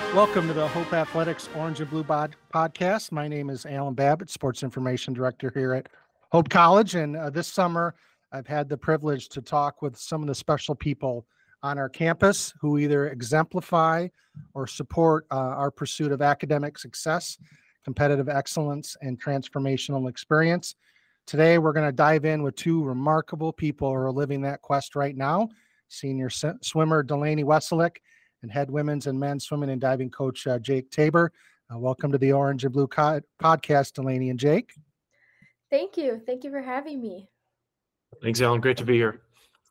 Welcome to the Hope Athletics Orange and Blue podcast. My name is Alan Babbitt, Sports Information Director here at Hope College. And this summer, I've had the privilege to talk with some of the special people on our campus who either exemplify or support our pursuit of academic success, competitive excellence, and transformational experience. Today, we're going to dive in with two remarkable people who are living that quest right now. Senior swimmer Delaney Weselick and head women's and men's swimming and diving coach Jake Tabor. Welcome to the Orange and Blue podcast, Delaney and Jake. Thank you. Thank you for having me. Thanks, Alan. Great to be here.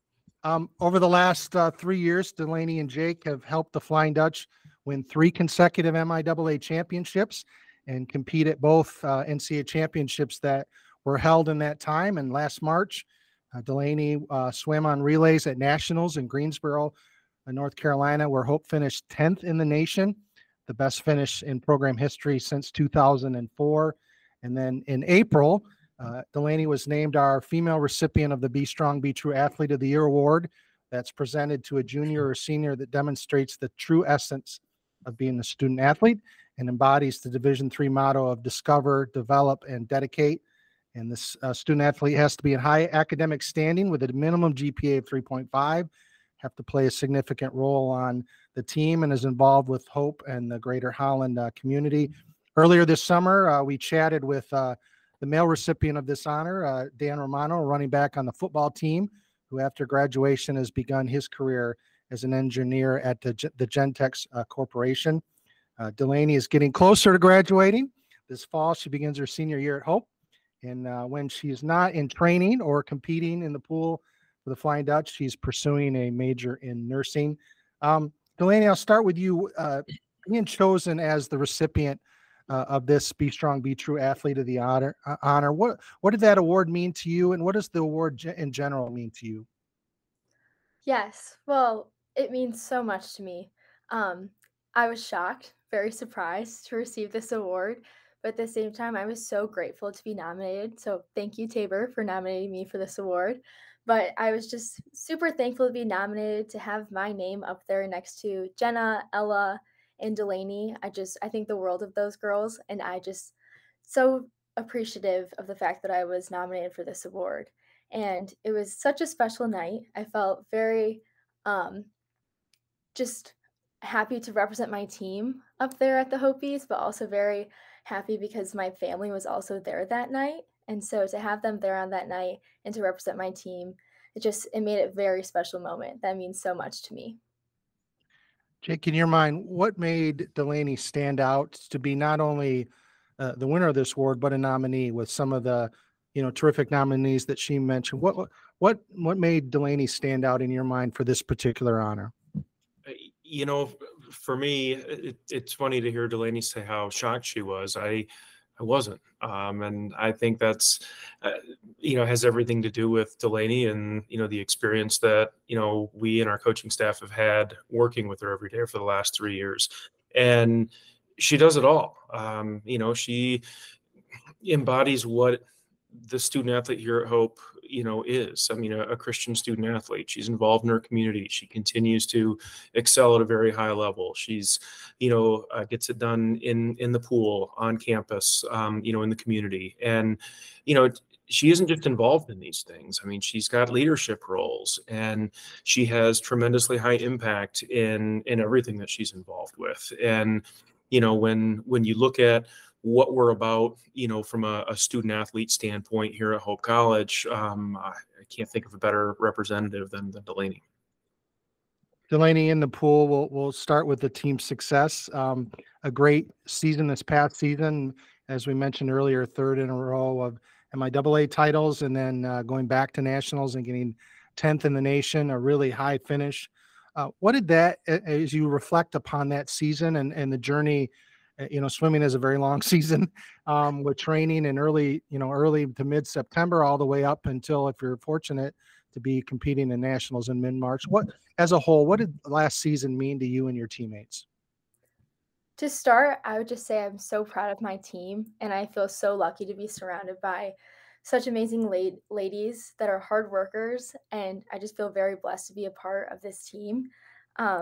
Over the last 3 years, Delaney and Jake have helped the Flying Dutch win 3 consecutive MIAA championships and compete at both NCAA championships that were held in that time. And last March, Delaney swam on relays at Nationals in Greensboro, North Carolina, where Hope finished 10th in the nation, the best finish in program history since 2004. And then in April, Delaney was named our female recipient of the Be Strong, Be True Athlete of the Year award. That's presented to a junior or senior that demonstrates the true essence of being a student athlete and embodies the Division III motto of discover, develop, and dedicate. And this student athlete has to be in high academic standing with a minimum GPA of 3.5, have to play a significant role on the team, and is involved with Hope and the Greater Holland community. Earlier this summer, we chatted with the male recipient of this honor, Dan Romano, running back on the football team, who after graduation has begun his career as an engineer at the Gentex Corporation. Delaney is getting closer to graduating. This fall, she begins her senior year at Hope. And when she is not in training or competing in the pool for the Flying Dutch, she's pursuing a major in nursing. Delaney, I'll start with you. Being chosen as the recipient of this Be Strong, Be True Athlete of the honor. What did that award mean to you, and what does the award in general mean to you? Yes, well, it means so much to me. I was shocked, very surprised to receive this award, but at the same time, I was so grateful to be nominated. So thank you, Tabor, for nominating me for this award. But I was just super thankful to be nominated, to have my name up there next to Jenna, Ella, and Delaney. I think the world of those girls, and I just so appreciative of the fact that I was nominated for this award. And it was such a special night. I felt very just happy to represent my team up there at the Hopies, but also very happy because my family was also there that night. And so to have them there on that night and to represent my team, it made it a very special moment. That means so much to me. Jake, in your mind, what made Delaney stand out to be not only the winner of this award, but a nominee with some of the, terrific nominees that she mentioned? What made Delaney stand out in your mind for this particular honor? For me, it's funny to hear Delaney say how shocked she was. I wasn't. And I think that's, has everything to do with Delaney and, the experience that, we and our coaching staff have had working with her every day for the last 3 years. And she does it all. She embodies what the student athlete here at Hope, is. A Christian student athlete. She's involved in her community. She continues to excel at a very high level. She's, gets it done in the pool, on campus, in the community. And, she isn't just involved in these things. She's got leadership roles, and she has tremendously high impact in everything that she's involved with. And, when you look at what we're about, from a student athlete standpoint here at Hope College, I can't think of a better representative than Delaney. Delaney, in the pool, we'll start with the team success. A great season this past season, as we mentioned earlier, 3rd in a row of MIAA titles, and then going back to nationals and getting 10th in the nation, a really high finish. What did that, as you reflect upon that season and the journey? Swimming is a very long season with training in early to mid-September all the way up until, if you're fortunate to be competing in nationals in mid-March. As a whole, what did last season mean to you and your teammates? To start, I would just say I'm so proud of my team, and I feel so lucky to be surrounded by such amazing ladies that are hard workers, and I just feel very blessed to be a part of this team.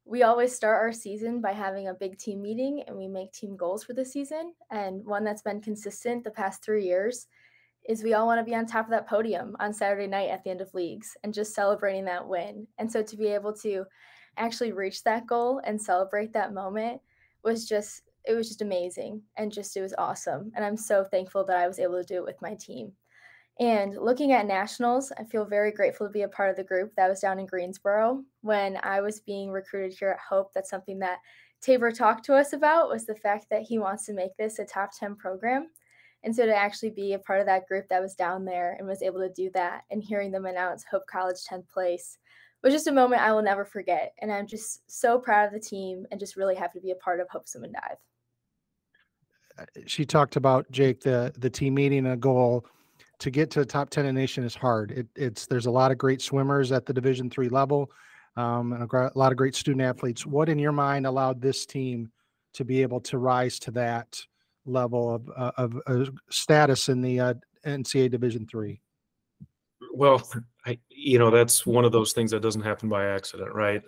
we always start our season by having a big team meeting and we make team goals for the season. And one that's been consistent the past 3 years is we all want to be on top of that podium on Saturday night at the end of leagues and just celebrating that win. And so to be able to actually reach that goal and celebrate that moment was just it was just amazing and just it was awesome. And I'm so thankful that I was able to do it with my team. And looking at nationals, I feel very grateful to be a part of the group that was down in Greensboro. When I was being recruited here at Hope, that's something that Tabor talked to us about was the fact that he wants to make this a top 10 program. And so to actually be a part of that group that was down there and was able to do that and hearing them announce Hope College 10th place was just a moment I will never forget. And I'm just so proud of the team and just really happy to be a part of Hope Swim and Dive. She talked about, Jake, the team meeting and a goal. To get to the top 10 in the nation is hard. There's a lot of great swimmers at the Division III level, and a lot of great student athletes. What in your mind allowed this team to be able to rise to that level of status in the NCAA Division III? Well, that's one of those things that doesn't happen by accident, right?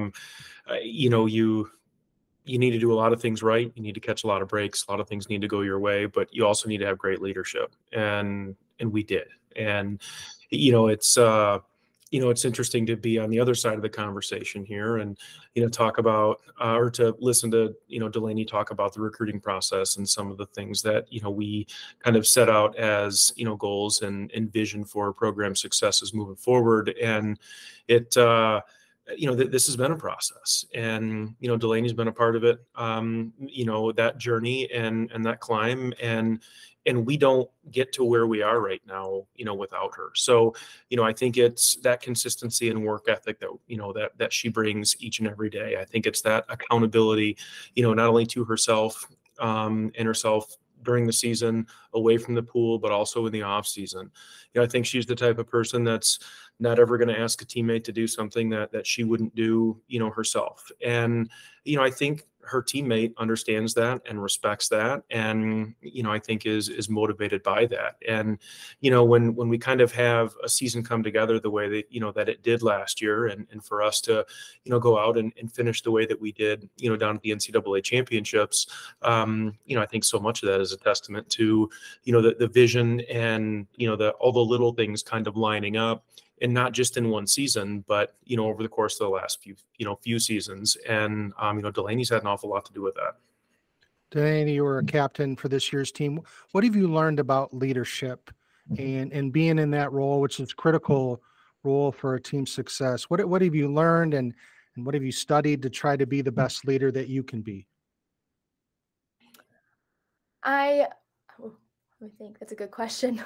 You need to do a lot of things right. You need to catch a lot of breaks. A lot of things need to go your way, but you also need to have great leadership, and we did. And it's interesting to be on the other side of the conversation here, and talk about or to listen to Delaney talk about the recruiting process and some of the things that we kind of set out as goals and vision for program successes moving forward. And this has been a process, and Delaney's been a part of it, that journey and that climb, and we don't get to where we are right now without her. So I think it's that consistency and work ethic that that she brings each and every day. I think it's that accountability not only to herself and herself during the season away from the pool, but also in the off season. I think she's the type of person that's not ever going to ask a teammate to do something that she wouldn't do, herself. And, I think her teammate understands that and respects that. And, I think is motivated by that. And, when we kind of have a season come together the way that, that it did last year, and for us to, go out and finish the way that we did, down at the NCAA championships, I think so much of that is a testament to, the vision and, all the little things kind of lining up. And not just in one season, but over the course of the last few seasons. And Delaney's had an awful lot to do with that. Delaney, you were a captain for this year's team. What have you learned about leadership and being in that role, which is a critical role for a team's success? What have you learned and what have you studied to try to be the best leader that you can be? Let me think. That's a good question.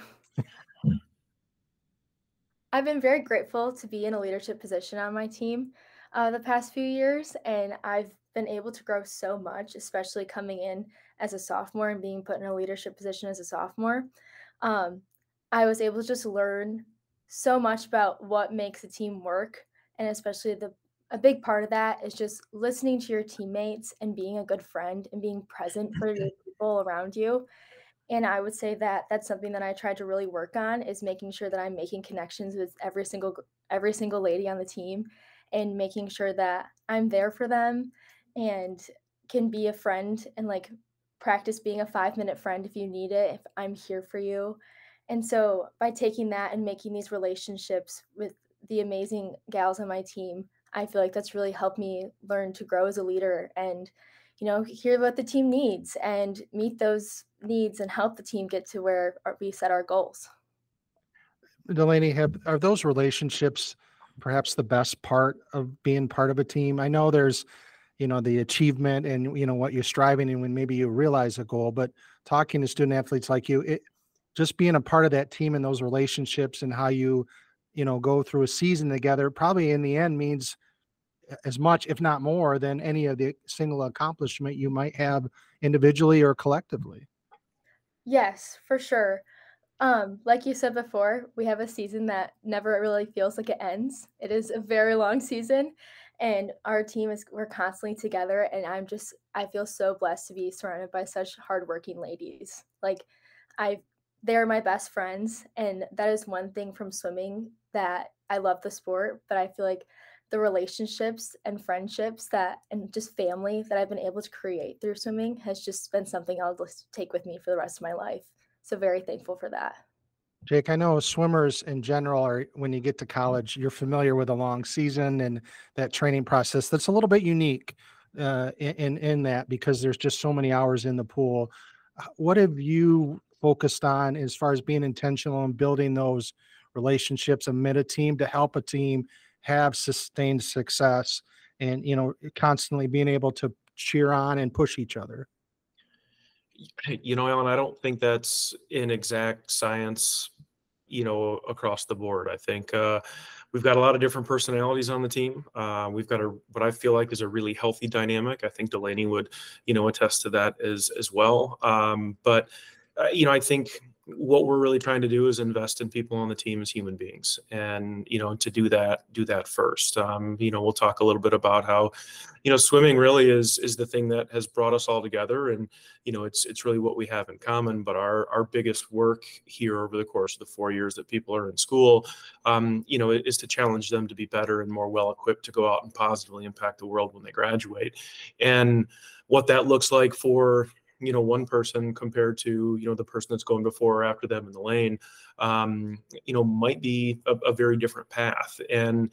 I've been very grateful to be in a leadership position on my team the past few years, and I've been able to grow so much, especially coming in as a sophomore and being put in a leadership position as a sophomore. I was able to just learn so much about what makes a team work, and especially a big part of that is just listening to your teammates and being a good friend and being present for your people around you. And I would say that that's something that I tried to really work on is making sure that I'm making connections with every single lady on the team and making sure that I'm there for them and can be a friend and practice being a 5-minute friend if you need it, if I'm here for you. And so by taking that and making these relationships with the amazing gals on my team, I feel like that's really helped me learn to grow as a leader and hear what the team needs and meet those needs and help the team get to where we set our goals. Delaney, are those relationships perhaps the best part of being part of a team? I know there's, the achievement and, what you're striving and when maybe you realize a goal, but talking to student athletes like you, just being a part of that team and those relationships and how you, go through a season together, probably in the end means as much, if not more, than any of the single accomplishment you might have individually or collectively. Yes, for sure. Like you said before, we have a season that never really feels like it ends. It is a very long season, and our team we're constantly together. And I feel so blessed to be surrounded by such hardworking ladies. They're my best friends, and that is one thing from swimming that I love the sport, but I feel like the relationships and friendships that and just family that I've been able to create through swimming has just been something I'll just take with me for the rest of my life. So very thankful for that. Jake, I know swimmers in general are, when you get to college, you're familiar with a long season and that training process that's a little bit unique in that, because there's just so many hours in the pool. What have you focused on as far as being intentional and building those relationships amid a team to help a team have sustained success and, constantly being able to cheer on and push each other? Alan, I don't think that's an exact science, across the board. I think we've got a lot of different personalities on the team. We've got what I feel like is a really healthy dynamic. I think Delaney would, attest to that as well. But I think what we're really trying to do is invest in people on the team as human beings, and to do that first. We'll talk a little bit about how swimming really is the thing that has brought us all together, and it's really what we have in common. But our biggest work here over the course of the 4 years that people are in school, is to challenge them to be better and more well equipped to go out and positively impact the world when they graduate. And what that looks like for one person compared to the person that's going before or after them in the lane, might be a very different path. And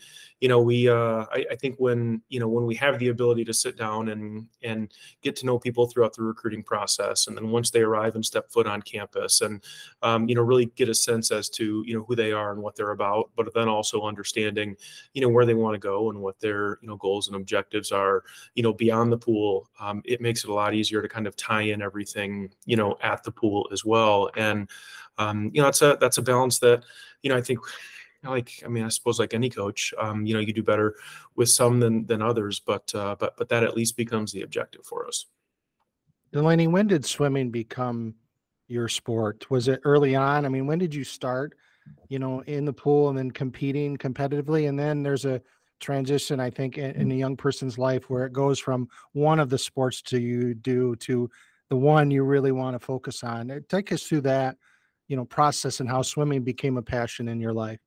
I think when we have the ability to sit down and get to know people throughout the recruiting process, and then once they arrive and step foot on campus, and really get a sense as to who they are and what they're about, but then also understanding where they want to go and what their goals and objectives are beyond the pool, it makes it a lot easier to kind of tie in everything at the pool as well. And that's a balance that I think, I suppose like any coach, you do better with some than others, but that at least becomes the objective for us. Delaney, when did swimming become your sport? Was it early on? I mean, when did you start, in the pool and then competing competitively? And then there's a transition, I think, in a young person's life where it goes from one of the sports you do to the one you really want to focus on. Take us through that, process and how swimming became a passion in your life.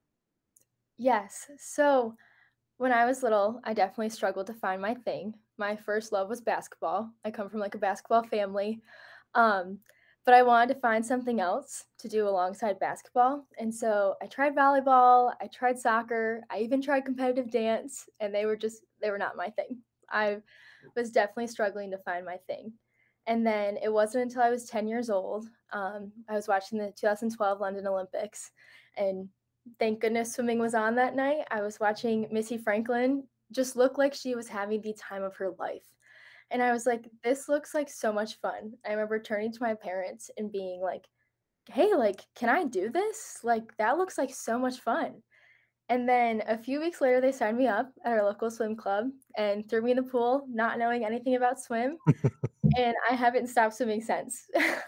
Yes. So when I was little, I definitely struggled to find my thing. My first love was basketball. I come from like a basketball family. Um, but I wanted to find something else to do alongside basketball. And so I tried volleyball, I tried soccer, I even tried competitive dance, and they were not my thing. I was definitely struggling to find my thing. And then it wasn't until I was 10 years old. I was watching the 2012 London Olympics, and thank goodness swimming was on that night. I was watching Missy Franklin just look like she was having the time of her life. And I was like, this looks like so much fun. I remember turning to my parents and being like, hey, like, can I do this? Like, that looks like so much fun. And then a few weeks later, they signed me up at our local swim club and threw me in the pool, not knowing anything about swim. And I haven't stopped swimming since.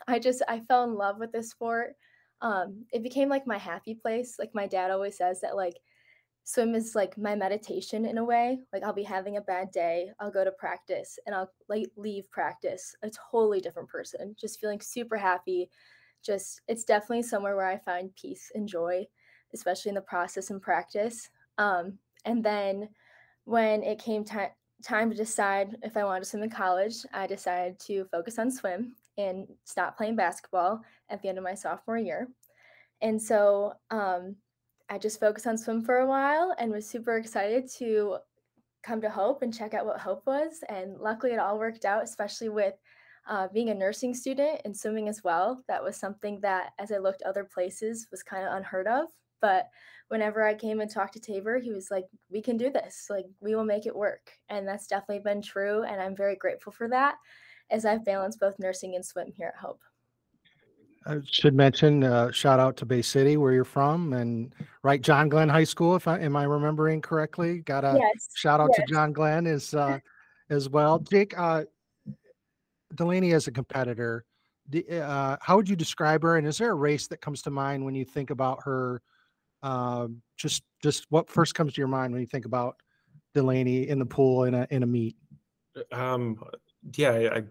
I fell in love with this sport. It became like my happy place. Like my dad always says that like swim is like my meditation in a way. Like I'll be having a bad day, I'll go to practice and I'll like leave practice a totally different person, just feeling super happy. Just it's definitely somewhere where I find peace and joy, especially in the process and practice. And then when it came time to decide if I wanted to swim in college, I decided to focus on swim and stop playing basketball at the end of my sophomore year. And so I just focused on swim for a while and was super excited to come to Hope and check out what Hope was. And luckily, it all worked out, especially with being a nursing student and swimming as well. That was something that, as I looked other places, was kind of unheard of. But whenever I came and talked to Tabor, he was like, we can do this. Like, we will make it work. And that's definitely been true. And I'm very grateful for that as I've balanced both nursing and swim here at Hope. I should mention, shout out to Bay City, where you're from, and right, John Glenn High School, if am I remembering correctly? Got a Yes. shout out to Yes. John Glenn as well. Jake, Delaney as a competitor, how would you describe her? And is there a race that comes to mind when you think about her? Just what first comes to your mind when you think about Delaney in the pool in a meet? Yeah,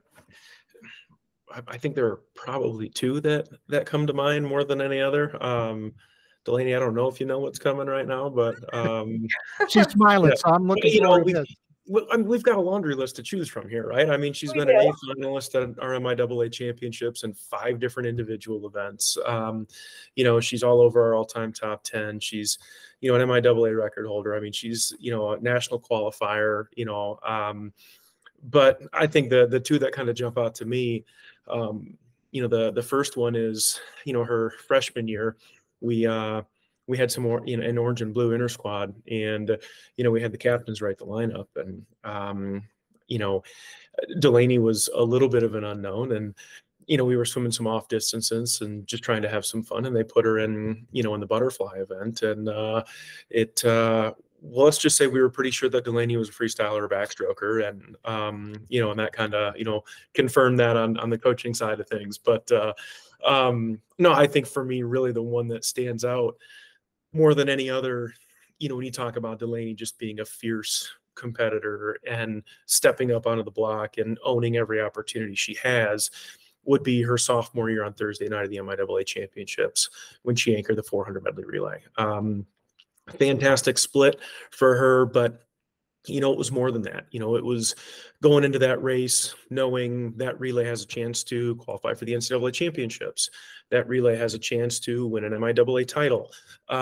I think there are probably two that come to mind more than any other. Delaney, I don't know if you know what's coming right now, but She's smiling, yeah. so I'm looking You know, forward to this. we've got a laundry list to choose from here, right? I mean, she's We been an do. A finalist at our MIAA championships and 5 different individual events. You know, she's all over our all-time top 10. She's, you know, an MIAA record holder. I mean, she's, you know, a national qualifier, you know, but I think the two that kind of jump out to me, you know, the first one is, you know, her freshman year, we had some more, you know, an orange and blue inter squad, and you know, we had the captains write the lineup, and you know, Delaney was a little bit of an unknown, and you know, we were swimming some off distances and just trying to have some fun, and they put her in, you know, in the butterfly event, and it well, let's just say we were pretty sure that Delaney was a freestyler or backstroker, and you know, and that kind of, you know, confirmed that on the coaching side of things. But no, I think for me, really the one that stands out more than any other, you know, when you talk about Delaney just being a fierce competitor and stepping up onto the block and owning every opportunity she has, would be her sophomore year on Thursday night of the MIAA championships when she anchored the 400 medley relay. Fantastic split for her, but you know, it was more than that. You know, it was going into that race knowing that relay has a chance to qualify for the NCAA championships. That relay has a chance to win an MIAA title.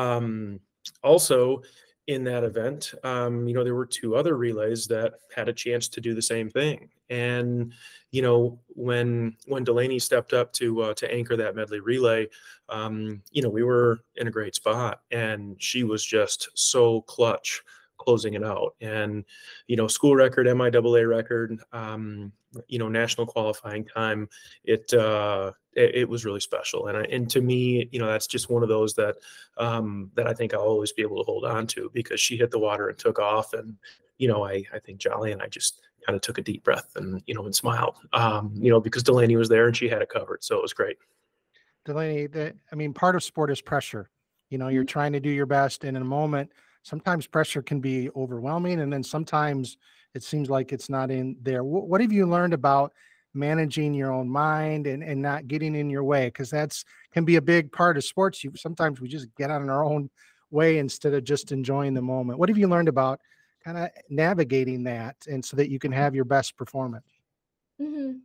Also, in that event, you know, there were 2 other relays that had a chance to do the same thing. And you know, when Delaney stepped up to anchor that medley relay, you know, we were in a great spot, and she was just so clutch closing it out. And you know, school record, MIAA record, you know, national qualifying time. It was really special, and to me, you know, that's just one of those that that I think I'll always be able to hold on to, because she hit the water and took off, and you know, I think Jolly and I just kind of took a deep breath and, you know, and smiled, you know, because Delaney was there and she had it covered, so it was great. Delaney, I mean, part of sport is pressure. You know, you're trying to do your best, and in a moment, sometimes pressure can be overwhelming, and then sometimes it seems like it's not in there. What have you learned about managing your own mind and not getting in your way? Because that's can be a big part of sports. Sometimes we just get on our own way instead of just enjoying the moment. What have you learned about kind of navigating that, and so that you can have your best performance? Hmm.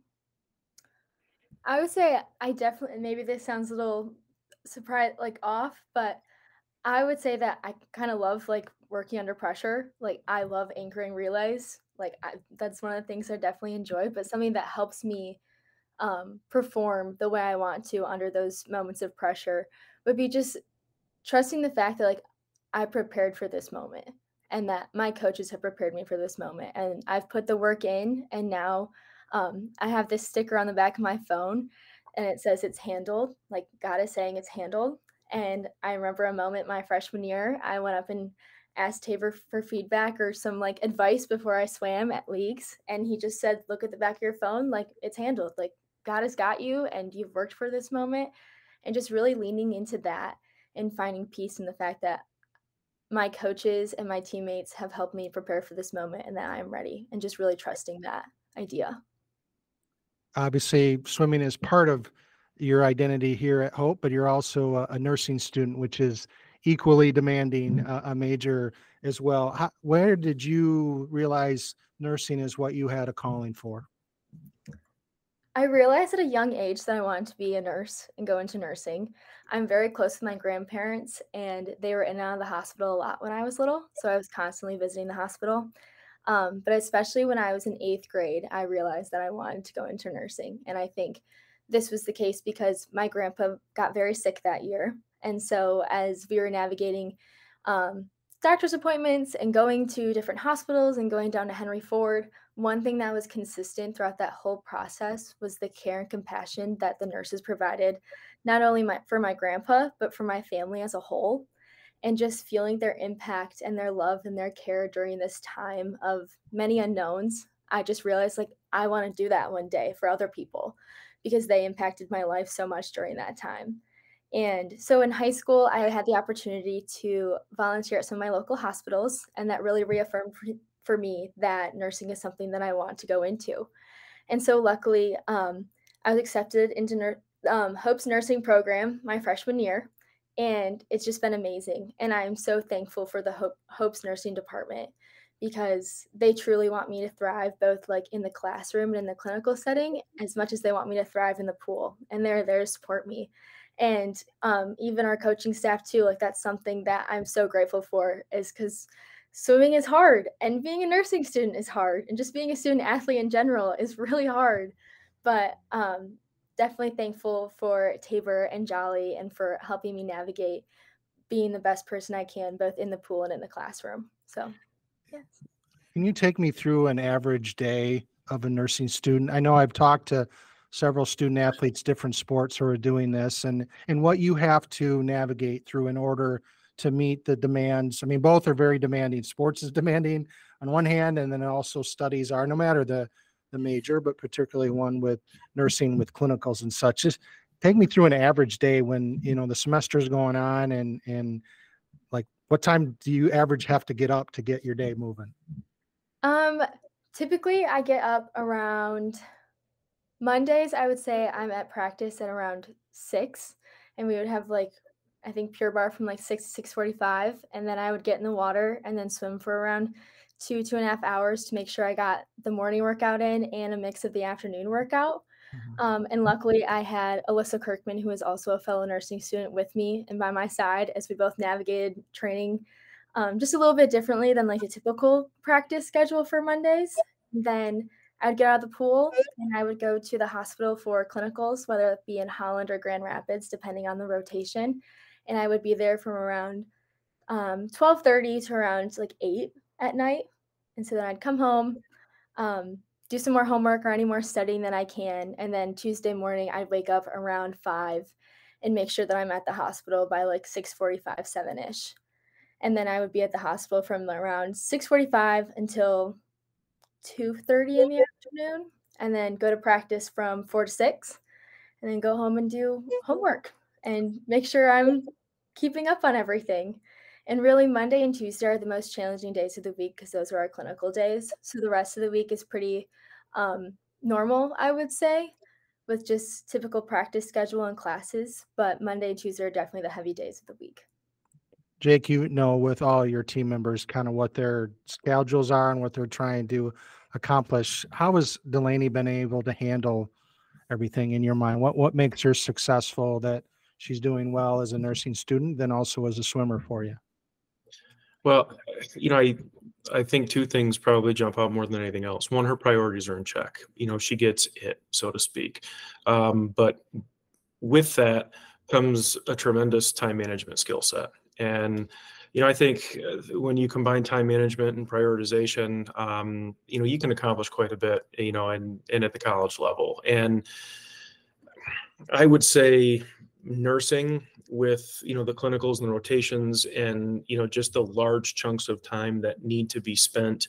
I would say I definitely, maybe this sounds a little surprise like off, but I would say that I kind of love like working under pressure. Like I love anchoring relays. Like that's one of the things I definitely enjoy, but something that helps me perform the way I want to under those moments of pressure would be just trusting the fact that like I prepared for this moment and that my coaches have prepared me for this moment and I've put the work in, and now I have this sticker on the back of my phone and it says it's handled, like God is saying it's handled. And I remember a moment my freshman year, I went up and asked Tabor for feedback or some like advice before I swam at leagues, and he just said, look at the back of your phone, like it's handled, like God has got you and you've worked for this moment. And just really leaning into that and finding peace in the fact that my coaches and my teammates have helped me prepare for this moment and that I'm ready, and just really trusting that idea. Obviously, swimming is part of your identity here at Hope, but you're also a nursing student, which is equally demanding a major as well. Where did you realize nursing is what you had a calling for? I realized at a young age that I wanted to be a nurse and go into nursing. I'm very close with my grandparents, and they were in and out of the hospital a lot when I was little, so I was constantly visiting the hospital. But especially when I was in 8th grade, I realized that I wanted to go into nursing. And I think this was the case because my grandpa got very sick that year. And so as we were navigating um, doctor's appointments and going to different hospitals and going down to Henry Ford, one thing that was consistent throughout that whole process was the care and compassion that the nurses provided, not only for my grandpa, but for my family as a whole, and just feeling their impact and their love and their care during this time of many unknowns. I just realized like I want to do that one day for other people because they impacted my life so much during that time. And so in high school, I had the opportunity to volunteer at some of my local hospitals, and that really reaffirmed for me that nursing is something that I want to go into. And so luckily, I was accepted into Hope's nursing program my freshman year. And it's just been amazing. And I'm so thankful for the Hope's nursing department because they truly want me to thrive both like in the classroom and in the clinical setting as much as they want me to thrive in the pool. And they're there to support me. And even our coaching staff too, like that's something that I'm so grateful for is because swimming is hard and being a nursing student is hard and just being a student athlete in general is really hard. But definitely thankful for Tabor and Jolly and for helping me navigate being the best person I can, both in the pool and in the classroom. So, yes. Can you take me through an average day of a nursing student? I know I've talked to several student athletes, different sports who are doing this, and what you have to navigate through in order to meet the demands. I mean, both are very demanding. Sports is demanding on one hand, and then also studies are, no matter the major, but particularly one with nursing with clinicals and such. Just take me through an average day when, the semester is going on and like what time do you average have to get up to get your day moving? Typically I get up around Mondays. I would say I'm at practice at around 6 and we would have I think Pure Barre from 6 to 6:45. And then I would get in the water and then swim for around 2.5 hours to make sure I got the morning workout in and a mix of the afternoon workout. And luckily I had Alyssa Kirkman, who is also a fellow nursing student with me and by my side as we both navigated training just a little bit differently than a typical practice schedule for Mondays. Then I'd get out of the pool and I would go to the hospital for clinicals, whether it be in Holland or Grand Rapids, depending on the rotation. And I would be there from around 12:30 to around 8 at night. And so then I'd come home, do some more homework or any more studying that I can. And then Tuesday morning, I'd wake up around 5 and make sure that I'm at the hospital by 6:45, 7-ish. And then I would be at the hospital from around 6:45 until 2:30 in the afternoon, and then go to practice from 4 to 6, and then go home and do homework and make sure I'm keeping up on everything. And really, Monday and Tuesday are the most challenging days of the week because those are our clinical days. So the rest of the week is pretty normal, I would say, with just typical practice schedule and classes. But Monday and Tuesday are definitely the heavy days of the week. Jake, with all your team members, kind of what their schedules are and what they're trying to accomplish. How has Delaney been able to handle everything in your mind? What makes her successful, that she's doing well as a nursing student, then also as a swimmer for you? Well, I think two things probably jump out more than anything else. One, her priorities are in check. She gets it, so to speak. But with that comes a tremendous time management skill set. And, I think when you combine time management and prioritization, you can accomplish quite a bit, and at the college level. And I would say nursing with, the clinicals and the rotations and, just the large chunks of time that need to be spent,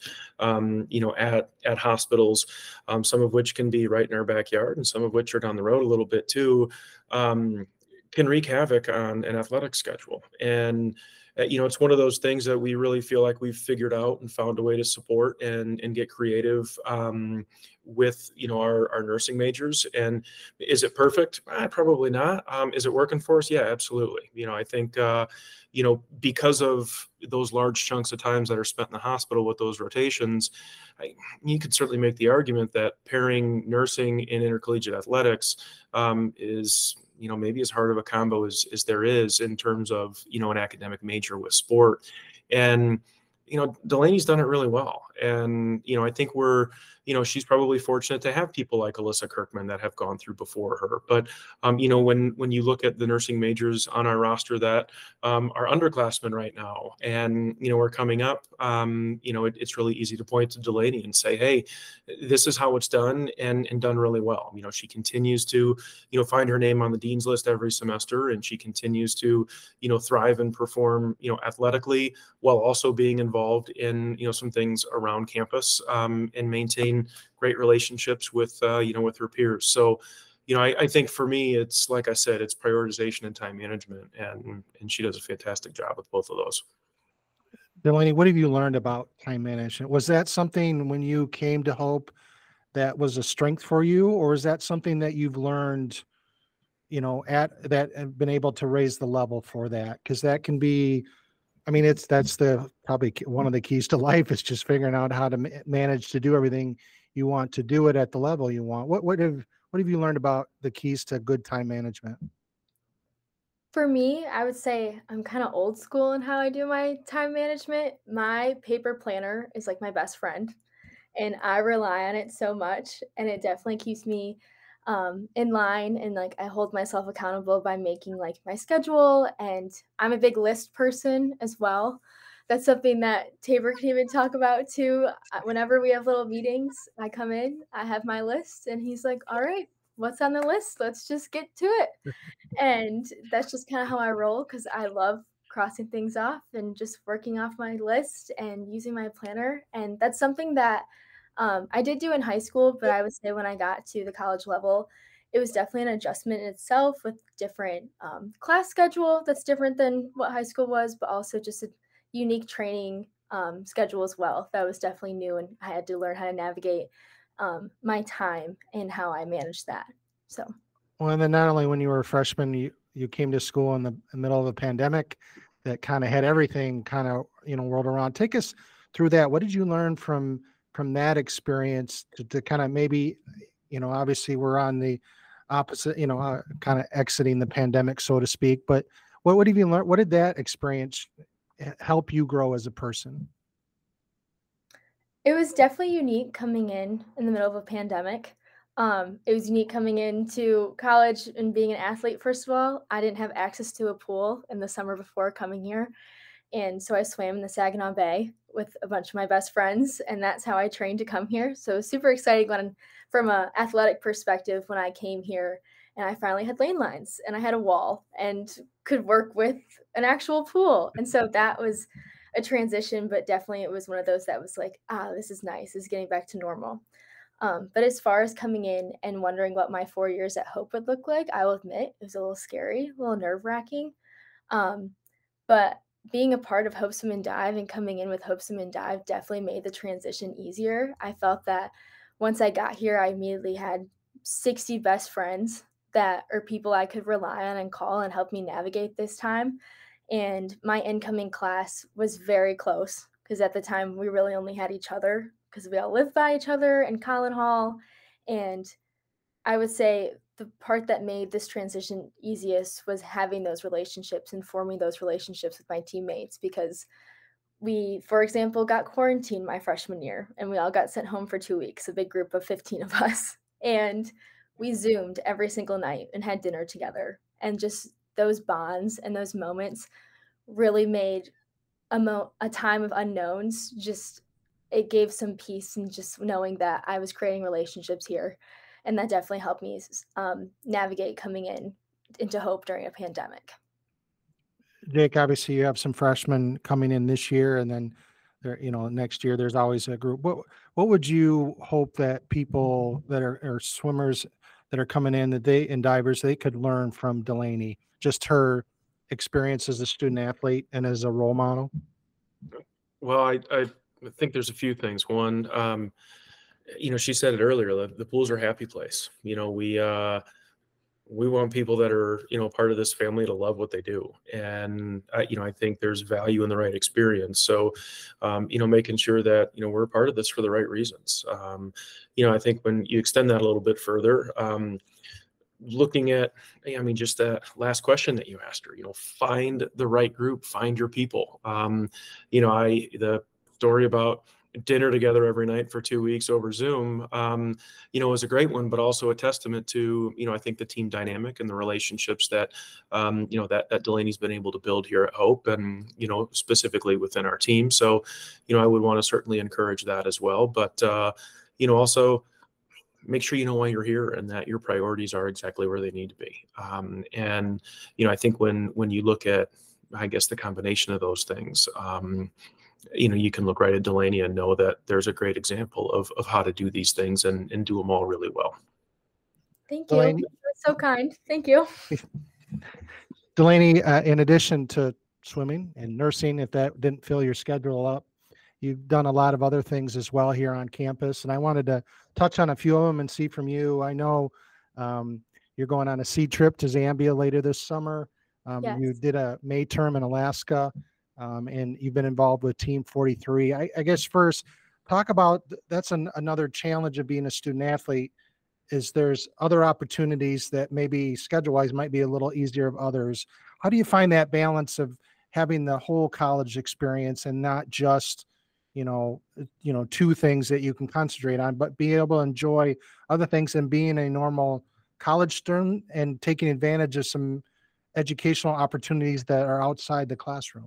at hospitals, some of which can be right in our backyard and some of which are down the road a little bit too, can wreak havoc on an athletic schedule. And, it's one of those things that we really feel like we've figured out and found a way to support and get creative with, our nursing majors. And is it perfect? Probably not. Is it working for us? Yeah, absolutely. I think, because of those large chunks of times that are spent in the hospital with those rotations, you could certainly make the argument that pairing nursing and intercollegiate athletics is, maybe as hard of a combo as there is in terms of, an academic major with sport. And, Delaney's done it really well. And, I think she's probably fortunate to have people like Alyssa Kirkman that have gone through before her. But, when you look at the nursing majors on our roster that are underclassmen right now and, we're coming up, it's really easy to point to Delaney and say, hey, this is how it's done and done really well. She continues to, find her name on the dean's list every semester, and she continues to, thrive and perform, athletically while also being involved in, some things around campus and maintain great relationships with, with her peers. So, I think for me, it's like I said, it's prioritization and time management, and she does a fantastic job with both of those. Delaney, what have you learned about time management? Was that something when you came to Hope that was a strength for you, or is that something that you've learned, that have been able to raise the level for that? Because that can be, I mean, that's probably one of the keys to life, is just figuring out how to manage to do everything you want to do it at the level you want. What have you learned about the keys to good time management? For me, I would say I'm kind of old school in how I do my time management. My paper planner is like my best friend, and I rely on it so much, and it definitely keeps me in line, and like I hold myself accountable by making like my schedule, and I'm a big list person as well. That's something that Tabor can even talk about too. Whenever we have little meetings, I come in, I have my list, and he's like, "All right, what's on the list? Let's just get to it." And that's just kind of how I roll because I love crossing things off and just working off my list and using my planner. And that's something that I did do in high school, but I would say when I got to the college level, it was definitely an adjustment in itself with different class schedule that's different than what high school was, but also just a unique training schedule as well. That was definitely new, and I had to learn how to navigate my time and how I manage that. So. Well, and then not only when you were a freshman, you came to school in the middle of a pandemic that kind of had everything kind of, rolled around. Take us through that. What did you learn from that experience to kind of maybe, obviously we're on the opposite, kind of exiting the pandemic, so to speak, but what have you learned? What did that experience help you grow as a person? It was definitely unique coming in the middle of a pandemic. It was unique coming into college and being an athlete, first of all. I didn't have access to a pool in the summer before coming here, and so I swam in the Saginaw Bay with a bunch of my best friends, and that's how I trained to come here. So it was super exciting from an athletic perspective when I came here and I finally had lane lines and I had a wall and could work with an actual pool. And so that was a transition, but definitely it was one of those that was like, this is nice. This is getting back to normal. But as far as coming in and wondering what my 4 years at Hope would look like, I will admit it was a little scary, a little nerve-wracking. Um, but being a part of Hope Swim and Dive and coming in with Hope Swim and Dive definitely made the transition easier. I felt that once I got here, I immediately had 60 best friends that are people I could rely on and call and help me navigate this time. And my incoming class was very close because at the time we really only had each other because we all lived by each other in Collin Hall. And I would say the part that made this transition easiest was having those relationships and forming those relationships with my teammates, because we, for example, got quarantined my freshman year and we all got sent home for 2 weeks, a big group of 15 of us. And we Zoomed every single night and had dinner together. And just those bonds and those moments really made a time of unknowns. Just it gave some peace and just knowing that I was creating relationships here. And that definitely helped me navigate coming into Hope during a pandemic. Jake, obviously you have some freshmen coming in this year, and then there, next year there's always a group. What would you hope that people that are swimmers that are coming in and divers, they could learn from Delaney, just her experience as a student athlete and as a role model? Well, I think there's a few things. One, she said it earlier, the pool's our happy place. We want people that are, part of this family to love what they do. And, I think there's value in the right experience. So, making sure that, we're a part of this for the right reasons. I think when you extend that a little bit further, looking at, just that last question that you asked her, find the right group, find your people. The story about dinner together every night for 2 weeks over Zoom, was a great one, but also a testament to, I think the team dynamic and the relationships that, that Delaney's been able to build here at Hope and, specifically within our team. So, I would want to certainly encourage that as well. But, also make sure you know why you're here and that your priorities are exactly where they need to be. And, I think when you look at, I guess, the combination of those things, you can look right at Delaney and know that there's a great example of how to do these things and do them all really well. Thank you. Delaney, that's so kind. Thank you. Delaney, in addition to swimming and nursing, if that didn't fill your schedule up, you've done a lot of other things as well here on campus. And I wanted to touch on a few of them and see from you. I know You're going on a sea trip to Zambia later this summer. Yes. You did a May term in Alaska, and you've been involved with Team 43. I guess first, talk about that's another challenge of being a student athlete. Is there's other opportunities that maybe schedule-wise might be a little easier of others. How do you find that balance of having the whole college experience and not just, two things that you can concentrate on, but be able to enjoy other things and being a normal college student and taking advantage of some educational opportunities that are outside the classroom?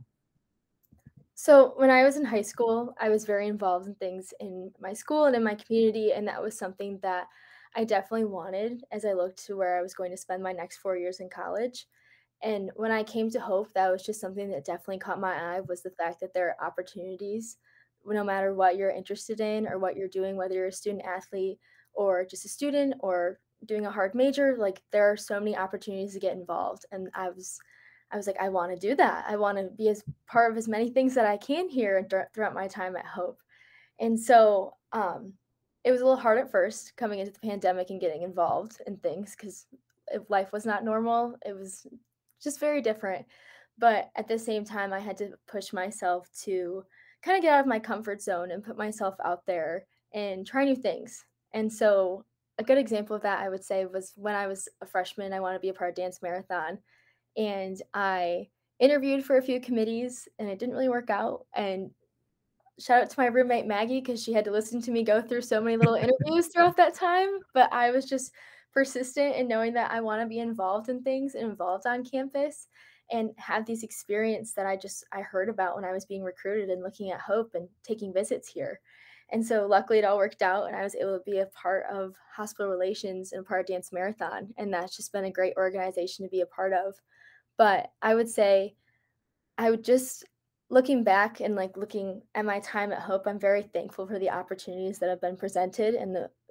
So when I was in high school, I was very involved in things in my school and in my community, and that was something that I definitely wanted as I looked to where I was going to spend my next 4 years in college. And when I came to Hope, that was just something that definitely caught my eye was the fact that there are opportunities no matter what you're interested in or what you're doing, whether you're a student athlete or just a student or doing a hard major, like there are so many opportunities to get involved. And I was like, I want to do that. I want to be as part of as many things that I can here throughout my time at Hope. And so it was a little hard at first coming into the pandemic and getting involved in things because life was not normal. It was just very different. But at the same time, I had to push myself to kind of get out of my comfort zone and put myself out there and try new things. And so a good example of that, I would say, was when I was a freshman, I wanted to be a part of Dance Marathon. And I interviewed for a few committees and it didn't really work out. And shout out to my roommate Maggie because she had to listen to me go through so many little interviews throughout that time. But I was just persistent in knowing that I want to be involved in things and involved on campus and have these experience that I heard about when I was being recruited and looking at Hope and taking visits here. And so luckily it all worked out and I was able to be a part of hospital relations and part of Dance Marathon. And that's just been a great organization to be a part of. But I would say I would just looking back and like looking at my time at Hope, I'm very thankful for the opportunities that have been presented and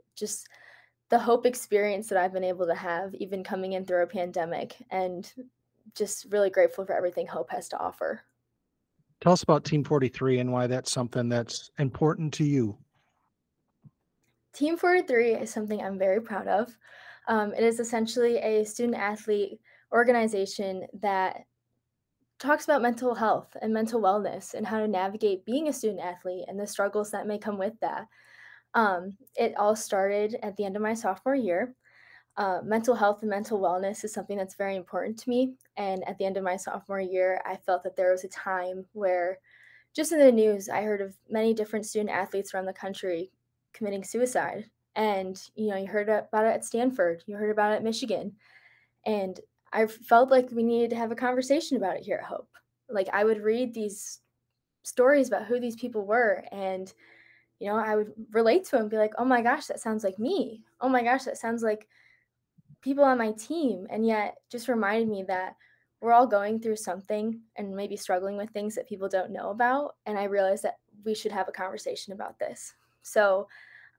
the Hope experience that I've been able to have, even coming in through a pandemic, and just really grateful for everything Hope has to offer. Tell us about Team 43 and why that's something that's important to you. Team 43 is something I'm very proud of. It is essentially a student athlete organization that talks about mental health and mental wellness and how to navigate being a student athlete and the struggles that may come with that. It all started at the end of my sophomore year. Mental health and mental wellness is something that's very important to me. And at the end of my sophomore year, I felt that there was a time where just in the news, I heard of many different student athletes around the country committing suicide. And, you heard about it at Stanford, you heard about it at Michigan. And I felt like we needed to have a conversation about it here at Hope. Like I would read these stories about who these people were and I would relate to them and be like, oh my gosh, that sounds like me. Oh my gosh, that sounds like people on my team. And yet just reminded me that we're all going through something and maybe struggling with things that people don't know about. And I realized that we should have a conversation about this. So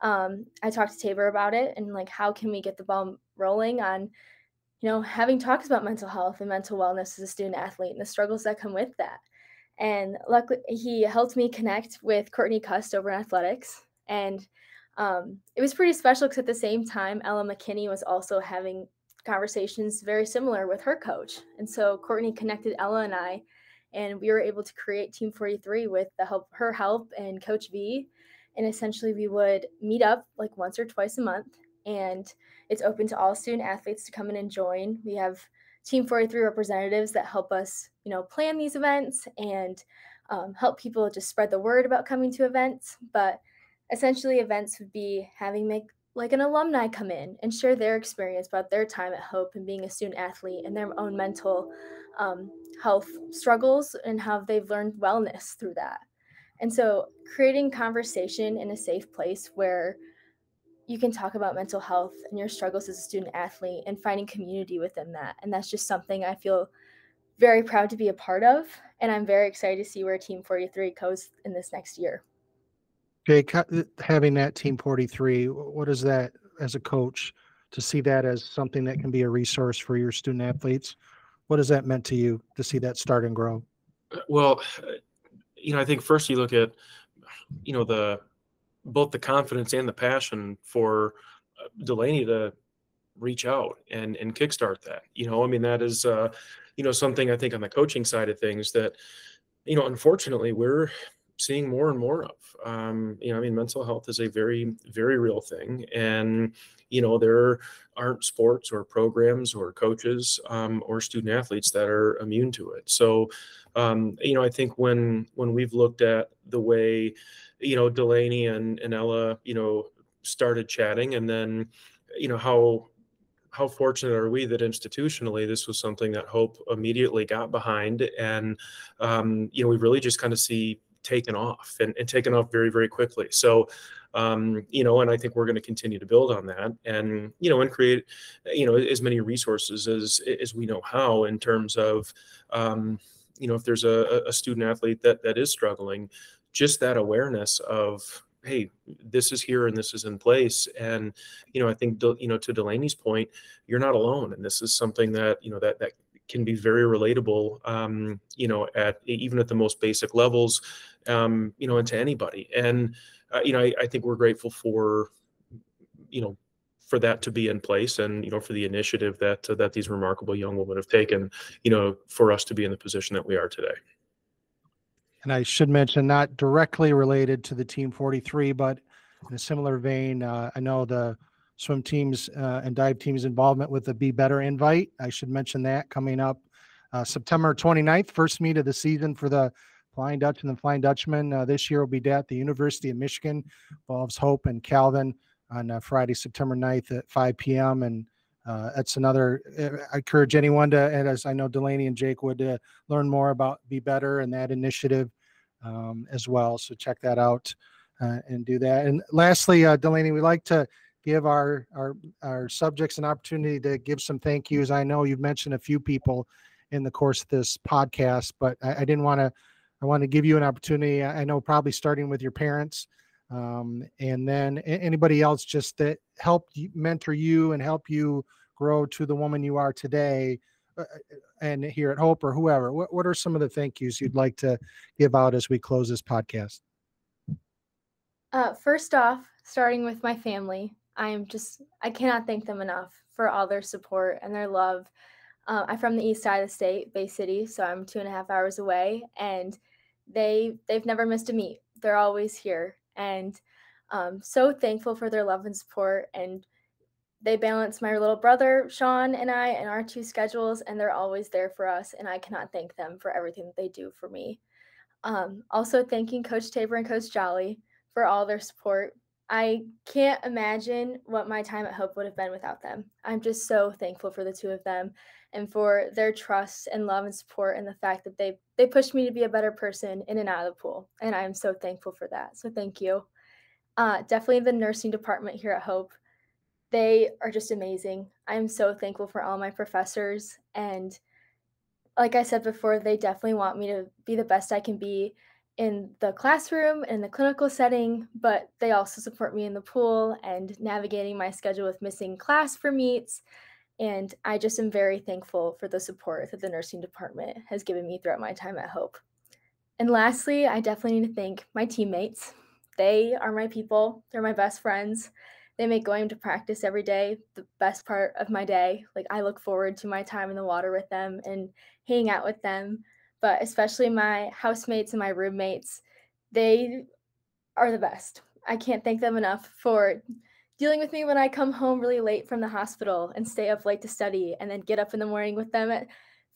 I talked to Tabor about it and like, how can we get the ball rolling on, having talks about mental health and mental wellness as a student athlete and the struggles that come with that. And luckily, he helped me connect with Courtney Cust over in athletics. And it was pretty special because at the same time, Ella McKinney was also having conversations very similar with her coach. And so Courtney connected Ella and I, and we were able to create Team 43 with her help and Coach V. And essentially, we would meet up like once or twice a month. And it's open to all student athletes to come in and join. We have Team 43 representatives that help us, plan these events and help people just spread the word about coming to events. But essentially, events would be having like an alumni come in and share their experience about their time at Hope and being a student athlete and their own mental health struggles and how they've learned wellness through that. And so creating conversation in a safe place where you can talk about mental health and your struggles as a student athlete and finding community within that. And that's just something I feel very proud to be a part of. And I'm very excited to see where Team 43 goes in this next year. Jake, having that Team 43, what is that as a coach to see that as something that can be a resource for your student athletes? What has that meant to you to see that start and grow? Well, I think first you look at, both the confidence and the passion for Delaney to reach out and kickstart that. I mean, that is, something I think on the coaching side of things that, unfortunately we're seeing more and more of. I mean, mental health is a very, very real thing. And, there aren't sports or programs or coaches or student athletes that are immune to it. So, I think when we've looked at the way, Delaney and Ella, started chatting, and then, how fortunate are we that institutionally this was something that Hope immediately got behind, and we really just kind of see taken off and taken off very, very quickly. So and I think we're going to continue to build on that, and and create as many resources as we know how, in terms of if there's a student athlete that is struggling, just that awareness of, hey, this is here and this is in place. And, I think, to Delaney's point, you're not alone. And this is something that, that can be very relatable, at even at the most basic levels, and to anybody. And, I think we're grateful for, for that to be in place, and, for the initiative that these remarkable young women have taken, for us to be in the position that we are today. And I should mention, not directly related to the Team 43, but in a similar vein, I know the swim teams and dive teams' involvement with the Be Better invite. I should mention that coming up September 29th, first meet of the season for the Flying Dutch and the Flying Dutchman. This year will be at the University of Michigan. Involves Hope and Calvin on Friday, September 9th at 5 p.m. And that's another, I encourage anyone to, and as I know Delaney and Jake would, learn more about Be Better and that initiative as well. So check that out and do that. And lastly, Delaney, we like to give our subjects an opportunity to give some thank yous. I know you've mentioned a few people in the course of this podcast, but I want to give you an opportunity. I know probably starting with your parents, and then anybody else just that helped mentor you and help you grow to the woman you are today, and here at Hope or whoever. What are some of the thank yous you'd like to give out as we close this podcast? First off, starting with my family, I cannot thank them enough for all their support and their love. I'm from the east side of the state, Bay City, so I'm 2.5 hours away, and they've never missed a meet. They're always here, and so thankful for their love and support. And they balance my little brother Sean and I and our two schedules, and they're always there for us, and I cannot thank them for everything that they do for me. Also thanking Coach Tabor and Coach Jolly for all their support. I can't imagine what my time at Hope would have been without them. I'm just so thankful for the two of them and for their trust and love and support, and the fact that they pushed me to be a better person in and out of the pool. And I'm so thankful for that. So thank you. Definitely the nursing department here at Hope. They are just amazing. I'm so thankful for all my professors. And like I said before, they definitely want me to be the best I can be in the classroom and the clinical setting, but they also support me in the pool and navigating my schedule with missing class for meets. And I just am very thankful for the support that the nursing department has given me throughout my time at Hope. And lastly, I definitely need to thank my teammates. They are my people. They're my best friends. They make going to practice every day the best part of my day. Like, I look forward to my time in the water with them and hanging out with them. But especially my housemates and my roommates, they are the best. I can't thank them enough for dealing with me when I come home really late from the hospital and stay up late to study, and then get up in the morning with them at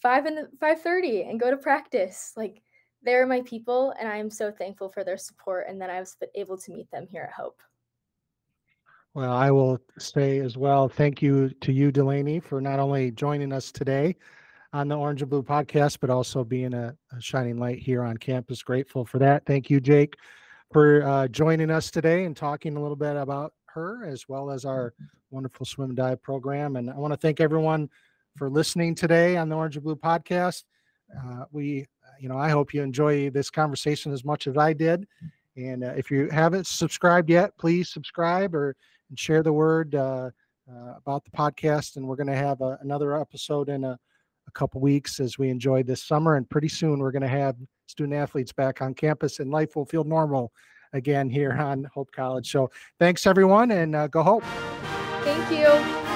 5:30 and go to practice. Like, they're my people, and I am so thankful for their support, and that I was able to meet them here at Hope. Well, I will say as well, thank you to you, Delaney, for not only joining us today on the Orange and Blue podcast, but also being a shining light here on campus. Grateful for that. Thank you, Jake, for joining us today and talking a little bit about her, as well as our wonderful swim and dive program. And I want to thank everyone for listening today on the Orange and Blue podcast. I hope you enjoy this conversation as much as I did. And if you haven't subscribed yet, please subscribe and share the word about the podcast. And we're going to have another episode in a couple weeks as we enjoy this summer. And pretty soon we're going to have student athletes back on campus, and life will feel normal again here on Hope College. So thanks, everyone, and go Hope. Thank you.